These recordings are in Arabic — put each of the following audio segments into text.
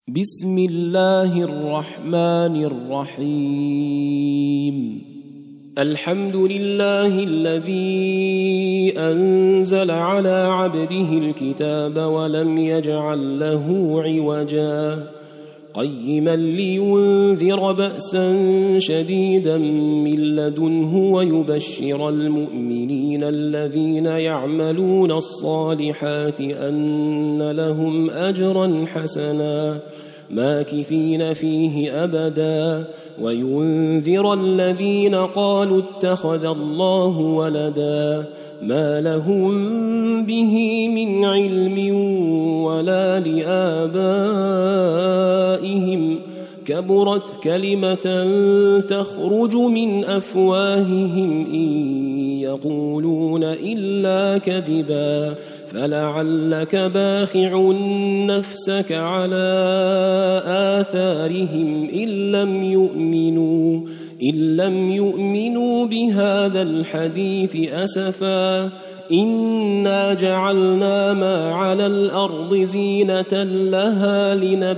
بسم الله الرحمن الرحيم. الحمد لله الذي أنزل على عبده الكتاب ولم يجعل له عوجا قيما لينذر بأسا شديدا من لدنه ويبشر المؤمنين الذين يعملون الصالحات أن لهم أجرا حسنا ماكثين فيه أبدا وينذر الذين قالوا اتخذ الله ولدا ما لهم به من علم ولا لآبائهم كبرت كلمة تخرج من أفواههم إن يقولون إلا كذبا فلعلك باخع نفسك على آثارهم إن لم يؤمنوا بهذا الحديث أسفا إنا جعلنا ما على الأرض زينة لها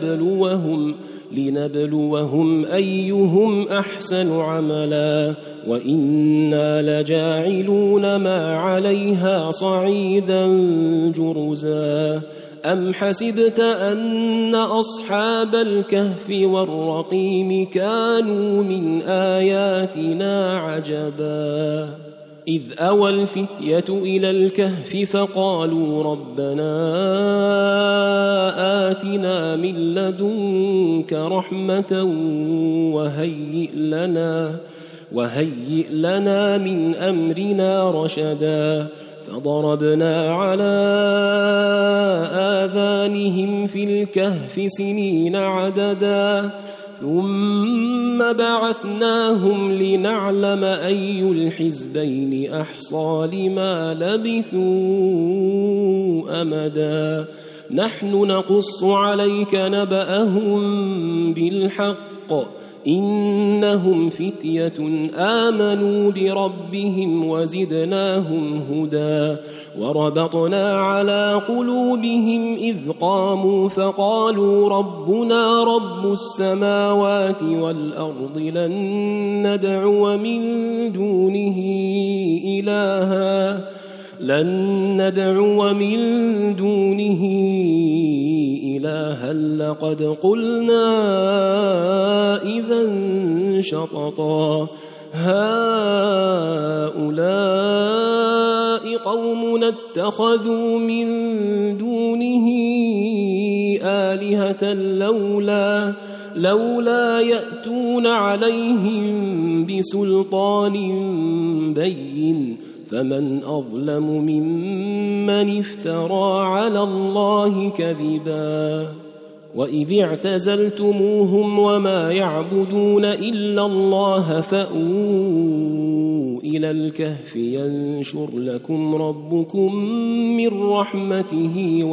لنبلوهم أيهم أحسن عملا وإنا لجاعلون ما عليها صعيدا جرزا أم حسبت أن أصحاب الكهف والرقيم كانوا من آياتنا عجبا إذ أوى الفتية إلى الكهف فقالوا ربنا آتنا من لدنك رحمة وهيئ لنا من أمرنا رشدا فضربنا على آذانهم في الكهف سنين عددا ثم بعثناهم لنعلم أي الحزبين أحصى لما لبثوا أمدا نحن نقص عليك نبأهم بالحق إنهم فتية آمنوا بربهم وزدناهم هدى وربطنا على قلوبهم إذ قاموا فقالوا ربنا رب السماوات والأرض لن ندعو من دونه إلها لقد قلنا إذا شططا هؤلاء قومنا اتخذوا من دونه آلهة لولا يأتون عليهم بسلطان بين فمن أظلم ممن افترى على الله كذبا وإذ اعتزلتموهم وما يعبدون إلا الله فأووا إلى الكهف ينشر لكم ربكم من رحمته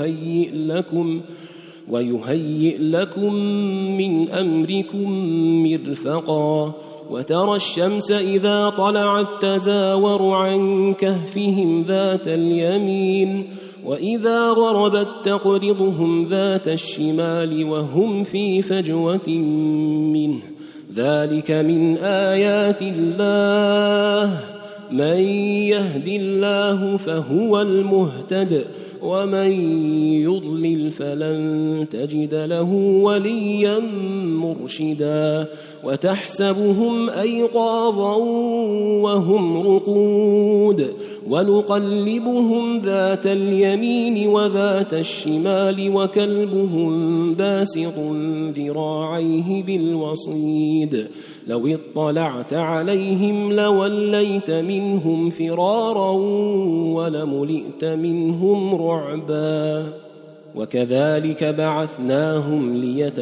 ويهيئ لكم من أمركم مرفقا وترى الشمس إذا طلعت تزاور عن كهفهم ذات اليمين وإذا غربت تقرضهم ذات الشمال وهم في فجوة منه ذلك من آيات الله من يهد الله فهو المهتد ومن يضلل فلن تجد له وليا مرشدا وتحسبهم أيقاظا وهم رقود ونقلبهم ذات اليمين وذات الشمال وكلبهم باسط ذراعيه بالوصيد لو اطلعت عليهم لوليت منهم فرارا ولملئت منهم رعبا وكذلك بعثناهم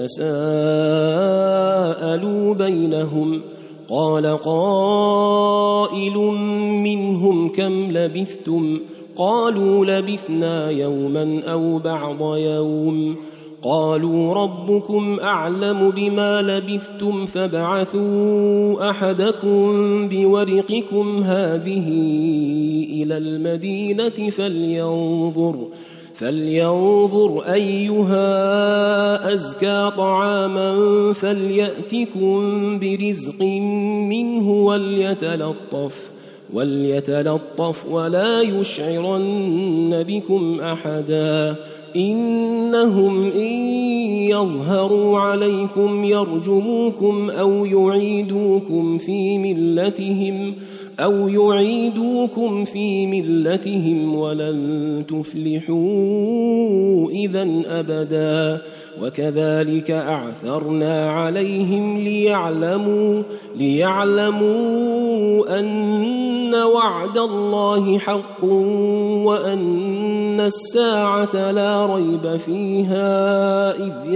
ليتساءلوا بينهم قال قائل منهم كم لبثتم قالوا لبثنا يوما أو بعض يوم قالوا ربكم أعلم بما لبثتم فابعثوا أحدكم بورقكم هذه إلى المدينة فلينظر أيها أزكى طعاما فليأتكم برزق منه وليتلطف ولا يشعرن بكم أحدا إنهم إن يظهروا عليكم يرجموكم أو يعيدوكم في ملتهم ولن تفلحوا إذن أبدا وكذلك أعثرنا عليهم ليعلموا أن وعد الله حق وأن الساعة لا ريب فيها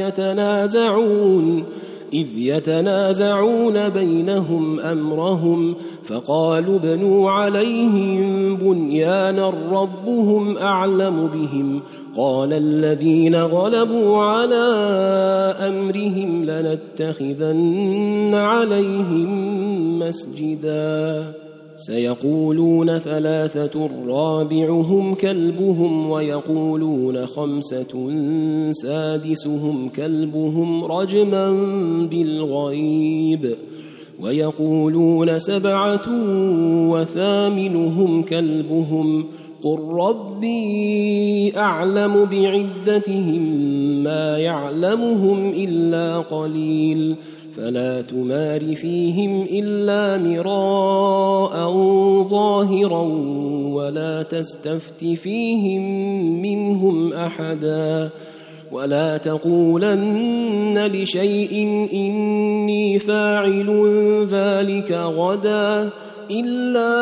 إذ يتنازعون بينهم أمرهم فقالوا ابنوا عليهم بنيانا ربهم أعلم بهم قال الذين غلبوا على أمرهم لنتخذن عليهم مسجدا سيقولون 3 رابعهم كلبهم ويقولون 5 سادسهم كلبهم رجما بالغيب ويقولون 7 وثامنهم كلبهم قل ربي أعلم بعدتهم ما يعلمهم إلا قليل فلا تمار فيهم إلا مراء ظاهرا ولا تستفت فيهم منهم أحدا ولا تقولن لشيء إني فاعل ذلك غدا إلا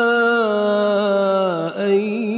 أن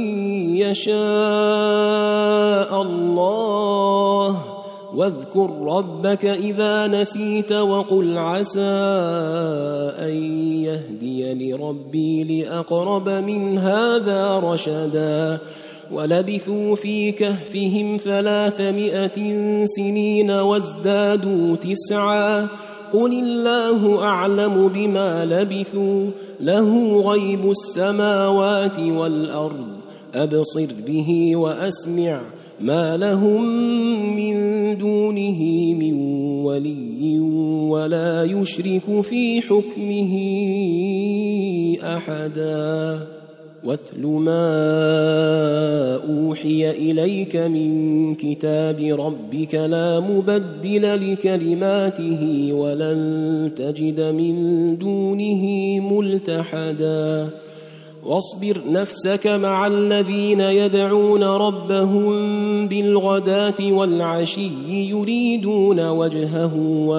يشاء الله واذكر ربك إذا نسيت وقل عسى أن يهديني ربي لأقرب من هذا رشدا ولبثوا في كهفهم 300 سنين وازدادوا 9 قل الله أعلم بما لبثوا له غيب السماوات والأرض أبصر به وأسمع ما لهم من دونه من ولي ولا يشرك في حكمه أحدا واتل ما أوحي إليك من كتاب ربك لا مبدل لكلماته ولن تجد من دونه ملتحدا واصبر نفسك مع الذين يدعون ربهم بالغداة والعشي يريدون وجهه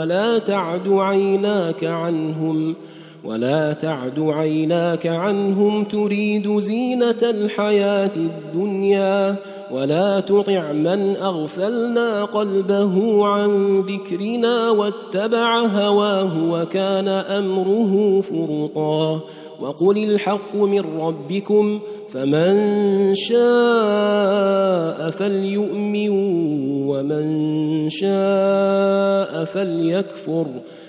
ولا تعد عيناك عنهم تريد زينة الحياة الدنيا ولا تطع من أغفلنا قلبه عن ذكرنا واتبع هواه وكان أمره فرطا وقل الحق من ربكم فمن شاء فليؤمن ومن شاء فليكفر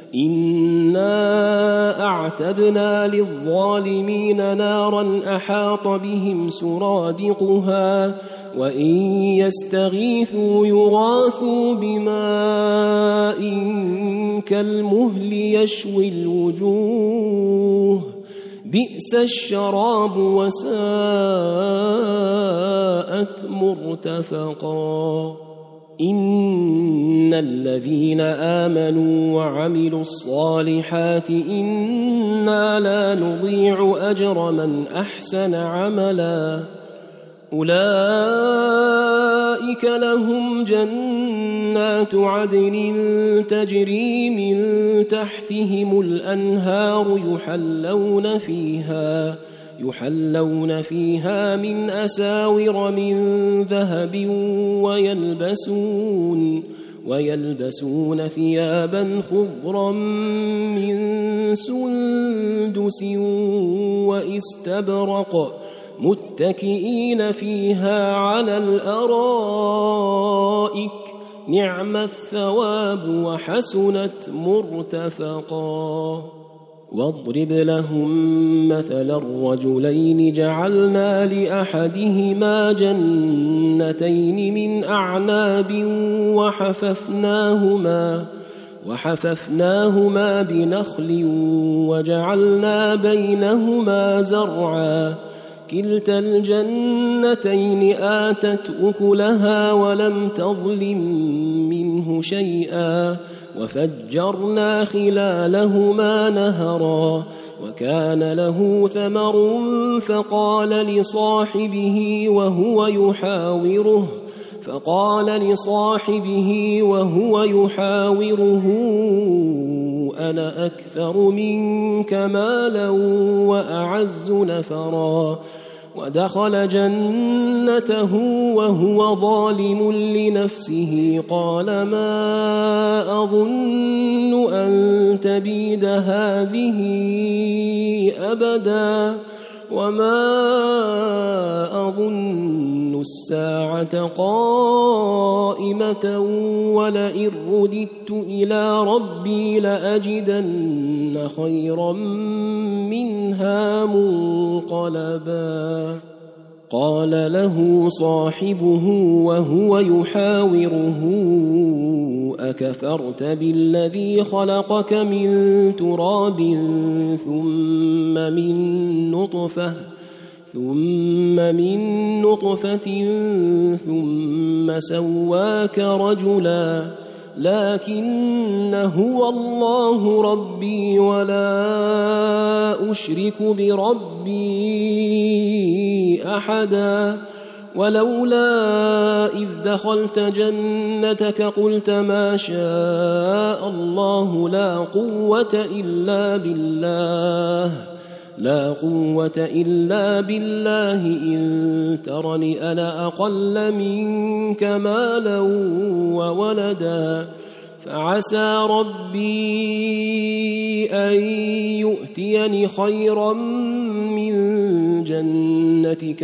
إنا أعتدنا للظالمين نارا أحاط بهم سرادقها وإن يستغيثوا يغاثوا بماء كالمهل يشوي الوجوه بئس الشراب وساءت مرتفقا إن الذين آمنوا وعملوا الصالحات إنا لا نضيع أجر من أحسن عملا أولئك لهم جنات عدن تجري من تحتهم الأنهار يحلون فيها من أساور من ذهب ويلبسون ثيابا خضرا من سندس واستبرق متكئين فيها على الأرائك نعم الثواب وحسنت مرتفقا واضرب لهم مثل الرجلين جعلنا لأحدهما جنتين من أعناب وحففناهما بنخل وجعلنا بينهما زرعا كلتا الجنتين آتت أكلها ولم تظلم منه شيئا وفجرنا خلالهما نهرا وكان له ثمر فقال لصاحبه وهو يحاوره أنا أكثر منك مالا وأعز نفرا ودخل جنته وهو ظالم لنفسه قال ما أظن أن تبيد هذه أبدا وما أظن الساعة قائمة ولئن رددت إلى ربي لأجدن خيرا منها منقلبا قال له صاحبه وهو يحاوره أكفرت بالذي خلقك من تراب ثم من نطفة ثم سواك رجلا لكن هو الله ربي ولا أشرك بربي أحدا ولولا إذ دخلت جنتك قلت ما شاء الله لا قوة إلا بالله إن ترني أنا أقل منك مالا وولدا فعسى ربي أن يؤتيني خيرا من جنتك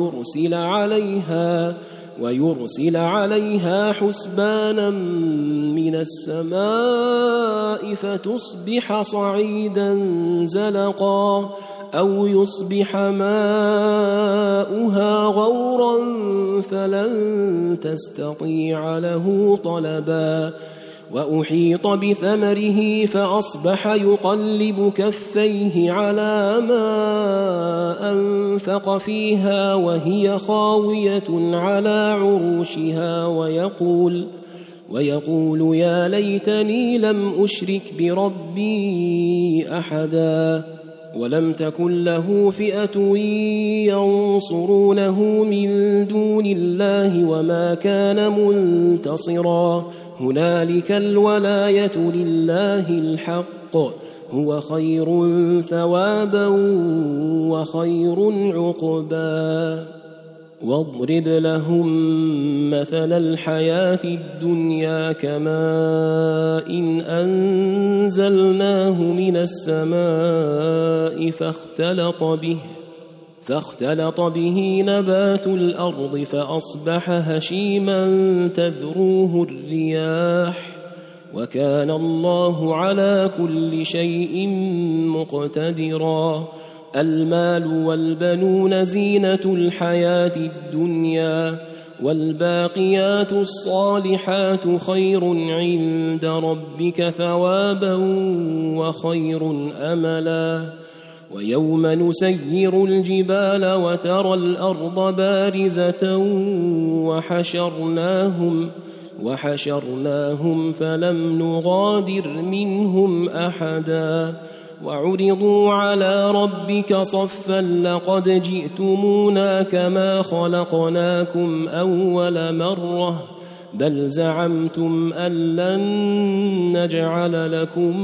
ويرسل عليها حسبانا من السماء فتصبح صعيدا زلقا أو يصبح ماؤها غورا فلن تستطيع له طلبا وأحيط بثمره فأصبح يقلب كفيه على ما أنفق فيها وهي خاوية على عروشها ويقول يا ليتني لم أشرك بربي أحدا ولم تكن له فئة ينصرونه من دون الله وما كان منتصرا هنالك الولاية لله الحق هو خير ثوابا وخير عقبا واضرب لهم مثل الحياة الدنيا كماء إن أنزلناه من السماء فاختلط به نبات الأرض فأصبح هشيما تذروه الرياح وكان الله على كل شيء مقتدرا المال والبنون زينة الحياة الدنيا والباقيات الصالحات خير عند ربك ثوابا وخير أملا ويوم نسير الجبال وترى الأرض بارزة وحشرناهم فلم نغادر منهم أحدا وعرضوا على ربك صفا لقد جئتمونا كما خلقناكم أول مرة بل زعمتم أن لن نجعل لكم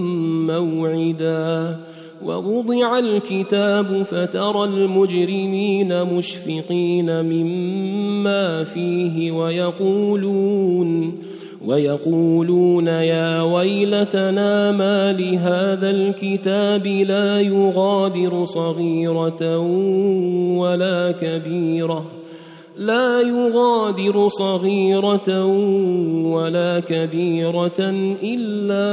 موعدا ووضع الكتاب فترى المجرمين مشفقين مما فيه ويقولون يا ويلتنا ما لهذا الكتاب لا يغادر صغيرة لا يغادر صغيرة ولا كبيرة إلا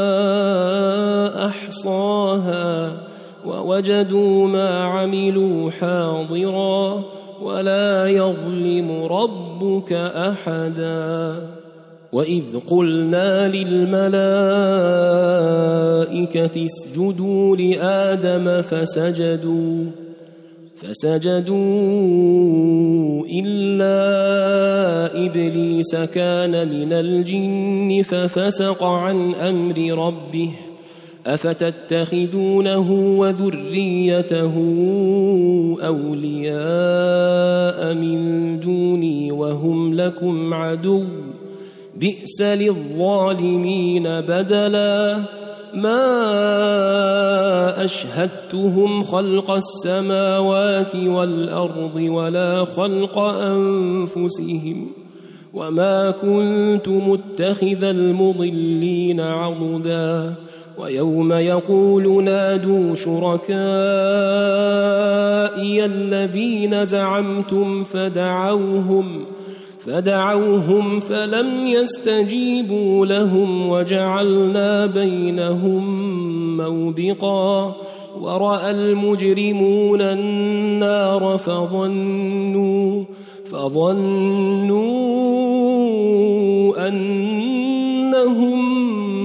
أحصاها ووجدوا ما عملوا حاضرا ولا يظلم ربك أحدا وإذ قلنا للملائكة اسجدوا لآدم فسجدوا إلا إبليس كان من الجن ففسق عن أمر ربه أفتتخذونه وذريته أولياء من دوني وهم لكم عدو بئس للظالمين بدلا ما أشهدتهم خلق السماوات والأرض ولا خلق أنفسهم وما كنت متخذ المضلين عضدا ويوم يقول نادوا شركائي الذين زعمتم فدعوهم فلم يستجيبوا لهم وجعلنا بينهم موبقا ورأى المجرمون النار فظنوا أنهم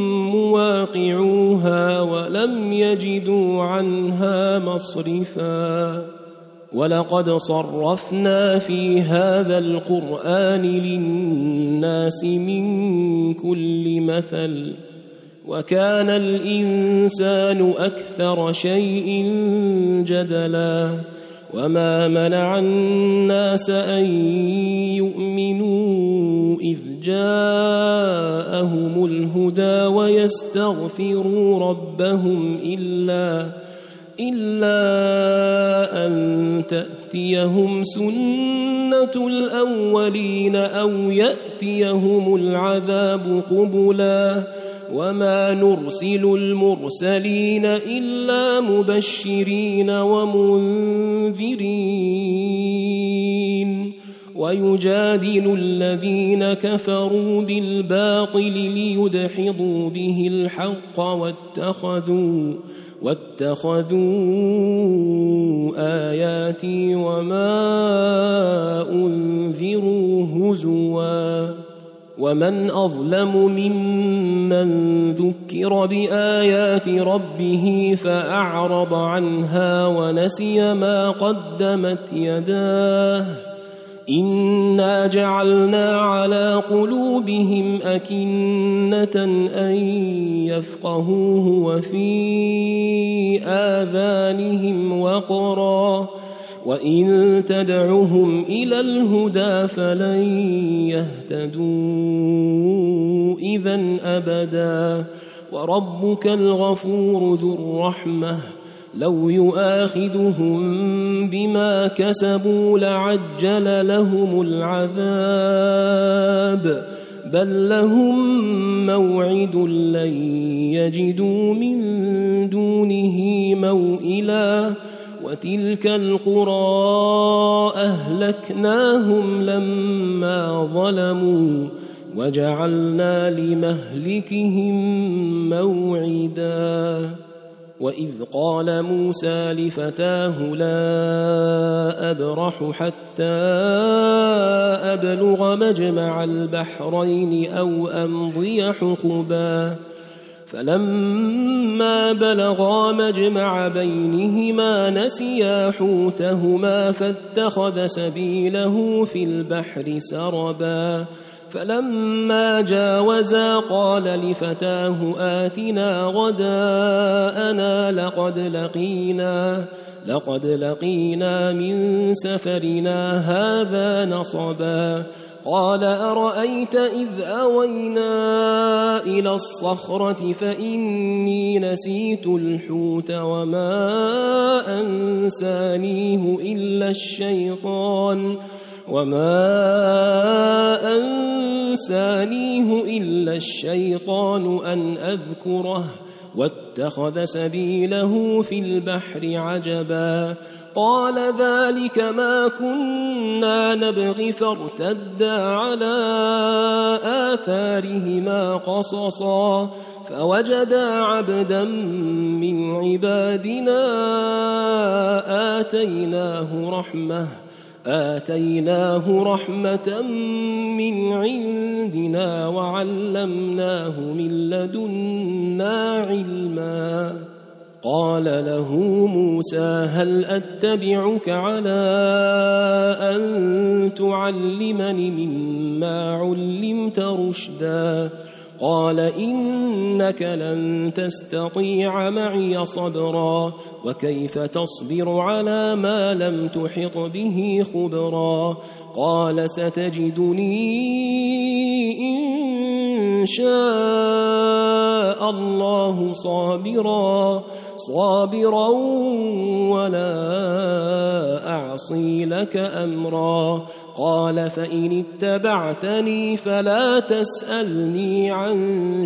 مواقعوها ولم يجدوا عنها مصرفا ولقد صرفنا في هذا القرآن للناس من كل مثل وكان الإنسان أكثر شيء جدلا وما منع الناس أن يؤمنوا إذ جاءهم الهدى ويستغفروا ربهم إلا أن تأتيهم سنة الأولين أو يأتيهم العذاب قبلا وما نرسل المرسلين إلا مبشرين ومنذرين ويجادل الذين كفروا بالباطل ليدحضوا به الحق واتخذوا آياتي وما أنذروا هزوا ومن أظلم ممن ذكر بآيات ربه فأعرض عنها ونسي ما قدمت يداه إنا جعلنا على قلوبهم أكنة أن يفقهوه وفي آذانهم وقرا وإن تدعهم إلى الهدى فلن يهتدوا إذن أبدا وربك الغفور ذو الرحمة لو يؤاخذهم بما كسبوا لعجل لهم العذاب بل لهم موعد لن يجدوا من دونه موئلا وتلك القرى أهلكناهم لما ظلموا وجعلنا لمهلكهم موعدا وإذ قال موسى لفتاه لا أبرح حتى أبلغ مجمع البحرين أو أمضي حقبا فلما بلغا مجمع بينهما نسيا حوتهما فاتخذ سبيله في البحر سربا فلما جاوزا قال لفتاه آتنا غداءنا لقد لقينا من سفرنا هذا نصبا قال أرأيت إذ أوينا إلى الصخرة فإني نسيت الحوت وما أنسانيه إلا الشيطان أن أذكره واتخذ سبيله في البحر عجبا قال ذلك ما كنا نبغي فارتدا على آثارهما قصصا فوجدا عبدا من عبادنا آتيناه رحمة من عندنا وعلمناه من لدنا علما قال له موسى هل أتبعك على أن تعلمني مما علمت رشدا قال إنك لن تستطيع معي صبرا وكيف تصبر على ما لم تحط به خبرا قال ستجدني إن شاء الله صابرا ولا أعصي لك أمرا قال فإن اتبعتني فلا تسألني عن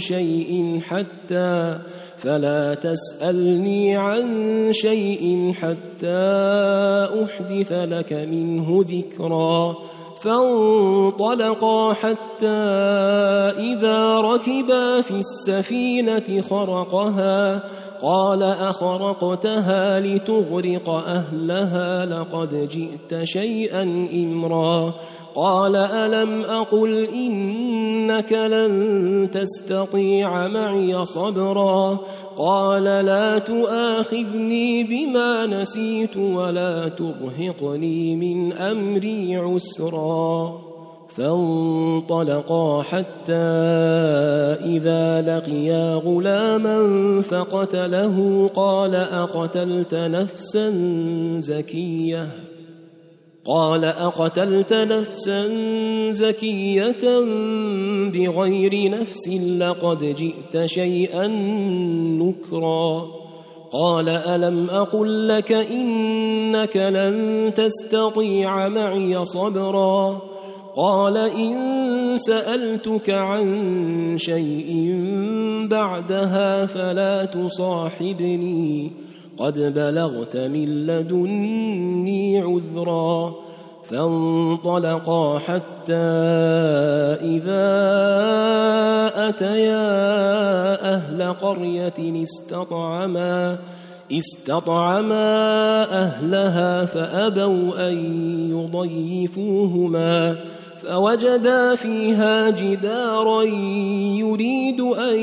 شيء حتى أحدث لك منه ذكرا فانطلقا حتى إذا ركبا في السفينة خرقها قال أخرقتها لتغرق أهلها لقد جئت شيئا إمرا قال ألم أقل إنك لن تستطيع معي صبرا قال لا تؤاخذني بما نسيت ولا ترهقني من أمري عسرا فانطلقا حتى إذا لقيا غلاما فقتله قال أقتلت نفسا زكية بغير نفس لقد جئت شيئا نكرا قال ألم أقل لك إنك لن تستطيع معي صبرا قال إن سألتك عن شيء بعدها فلا تصاحبني قد بلغت من لدني عذرا فانطلقا حتى إذا أتيا أهل قرية استطعما أهلها فأبوا أن يضيفوهما فوجدا فيها جدارا يريد أن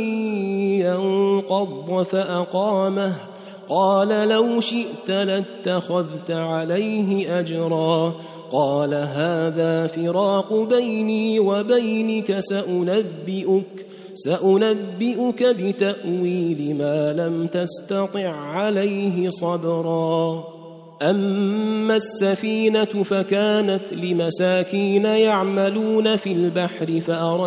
ينقض فأقامه قال لو شئت لاتخذت عليه أجرا قال هذا فراق بيني وبينك سأنبئك بتأويل ما لم تستطع عليه صبرا أما السفينة فكانت لمساكين يعملون في البحر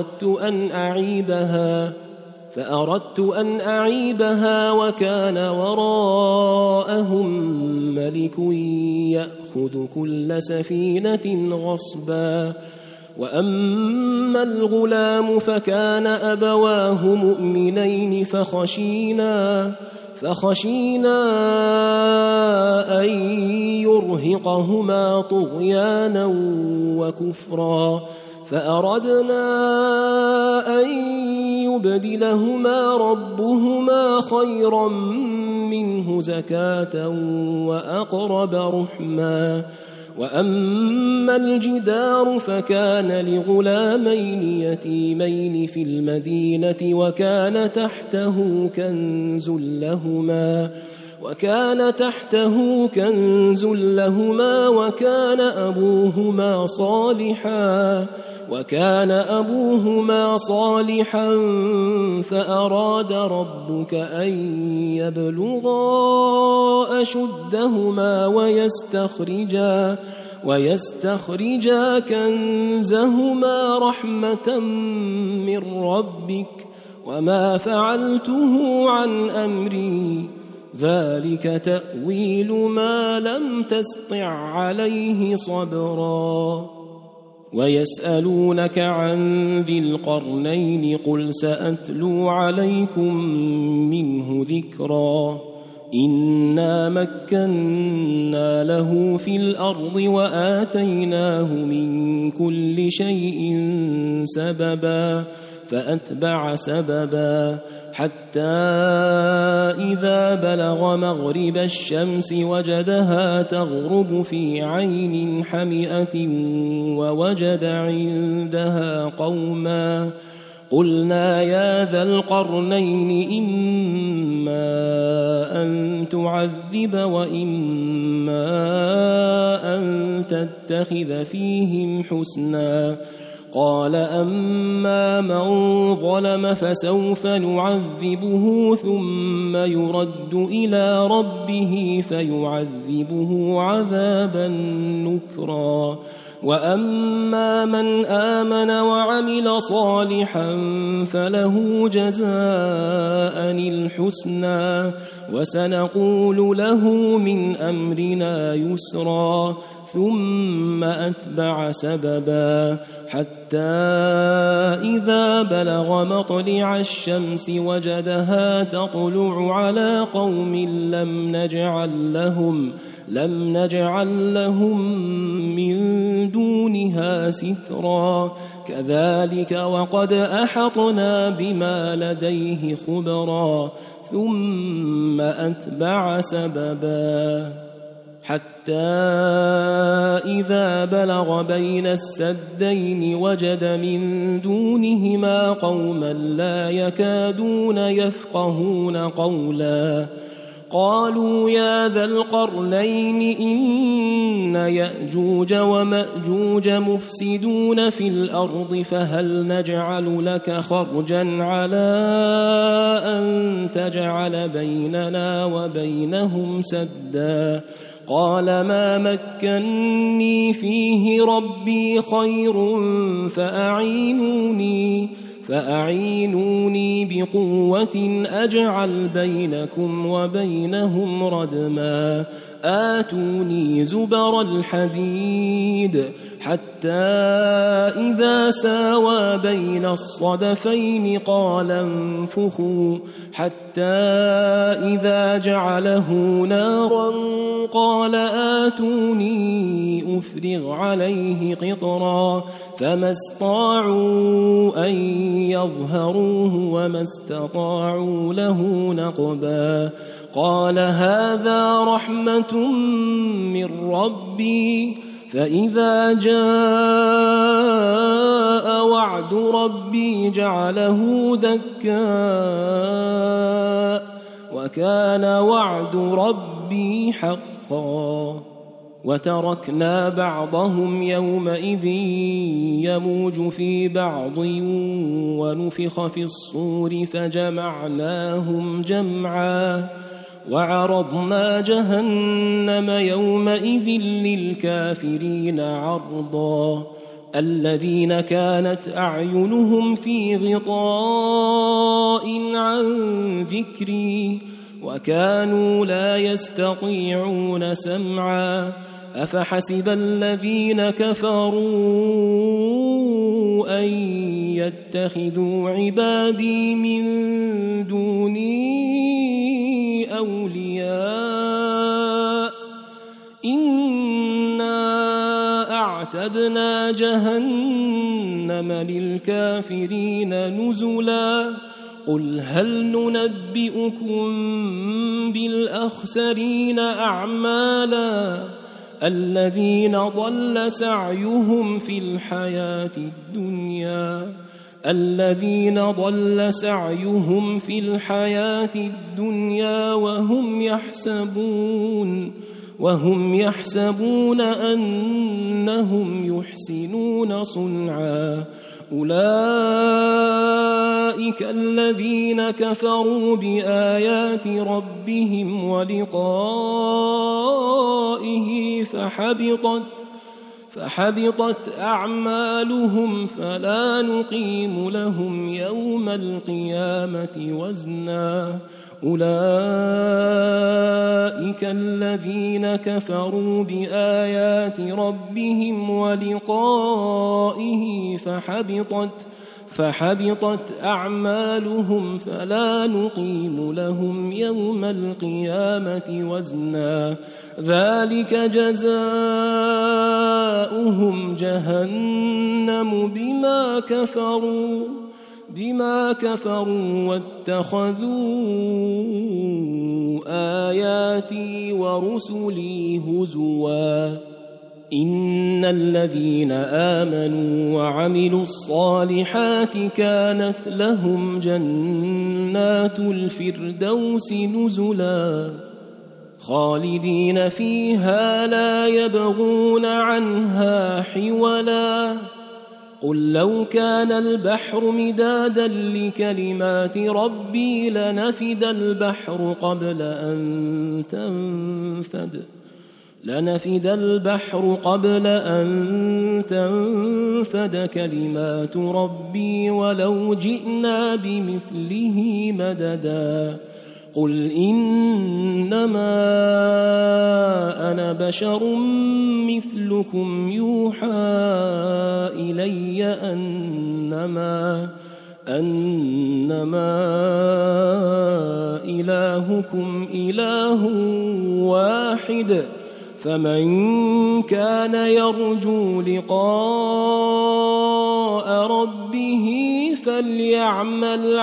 فأردت أن أعيبها وكان وراءهم ملك يأخذ كل سفينة غصبا وأما الغلام فكان أبواه مؤمنين فخشينا أن يرهقهما طغيانا وكفرا فأردنا أن يبدلهما ربهما خيرا منه زكاة وأقرب رحما وأما الجدار فكان لغلامين يتيمين في المدينة وكان تحته كنز لهما وكان أبوهما صالحا فأراد ربك أن يبلغا أشدهما ويستخرجا كنزهما رحمة من ربك وما فعلته عن أمري ذلك تأويل ما لم تسطع عليه صبرا ويسألونك عن ذي القرنين قل سأتلو عليكم منه ذكرا إنا مكنا له في الأرض وآتيناه من كل شيء سببا فأتبع سببا حتى إذا بلغ مغرب الشمس وجدها تغرب في عين حمئة ووجد عندها قوما قلنا يا ذا القرنين إما أن تعذب وإما أن تتخذ فيهم حسنا قال أما من ظلم فسوف نعذبه ثم يرد إلى ربه فيعذبه عذابا نكرا وأما من آمن وعمل صالحا فله جزاء الحسنى وسنقول له من أمرنا يسرا ثم أتبع سببا حتى إذا بلغ مطلع الشمس وجدها تطلع على قوم لم نجعل لهم من دونها سترا كذلك وقد أحطنا بما لديه خبرا ثم أتبع سببا حتى إذا بلغ بين السدين وجد من دونهما قوما لا يكادون يفقهون قولا قالوا يا ذا القرنين إن يأجوج ومأجوج مفسدون في الأرض فهل نجعل لك خرجا على أن تجعل بيننا وبينهم سدا قال ما مكني فيه ربي خير فأعينوني بقوة أجعل بينكم وبينهم ردما آتوني زبر الحديد حتى إذا ساوى بين الصدفين قال انفخوا حتى إذا جعله نارا قال آتوني أفرغ عليه قطرا فما استطاعوا أن يظهروه وما استطاعوا له نقبا قال هذا رحمة من ربي فإذا جاء وعد ربي جعله دكاء وكان وعد ربي حقا وتركنا بعضهم يومئذ يموج في بعض ونفخ في الصور فجمعناهم جمعا وعرضنا جهنم يومئذ للكافرين عرضا الذين كانت أعينهم في غطاء عن ذكري وكانوا لا يستطيعون سمعا أفحسب الذين كفروا أن يتخذوا عبادي من دوني أولياء إنا أعتدنا جهنم للكافرين نزلا قل هل ننبئكم بالأخسرين أعمالا الذين ضل سعيهم في الحياة الدنيا وهم يحسبون أنهم يحسنون صنعا أولئك الذين كفروا بآيات ربهم ولقائه فحبطت أعمالهم فلا نقيم لهم يوم القيامة وزنا أولئك الذين كفروا بآيات ربهم ولقائه فحبطت أعمالهم فلا نقيم لهم يوم القيامة وزنا ذلك جزاؤهم جهنم بما كفروا واتخذوا آياتي ورسلي هزوا إن الذين آمنوا وعملوا الصالحات كانت لهم جنات الفردوس نزلا خالدين فيها لا يبغون عنها حولا قل لو كان البحر مدادا لكلمات ربي لنفد البحر قبل أن تنفد كلمات ربي ولو جئنا بمثله مددا قل إنما أنا بشر مثلكم يوحى إلي أنما إلهكم إله واحد فمن كان يرجو لقاء ربه فليعمل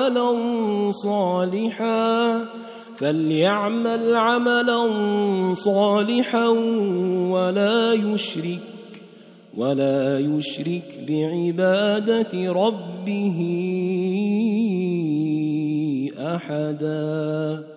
عملا صالحا ولا يشرك بعبادة ربه أحدا.